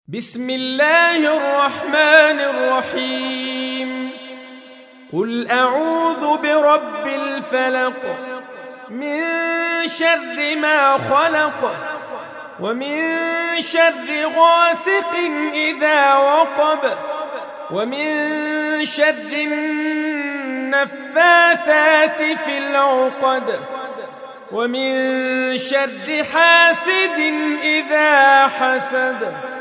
بسم الله الرحمن الرحيم. قل أعوذ برب الفلق، من شر ما خلق، ومن شر غاسق إذا وقب، ومن شر النفاثات في العقد، ومن شر حاسد إذا حسد.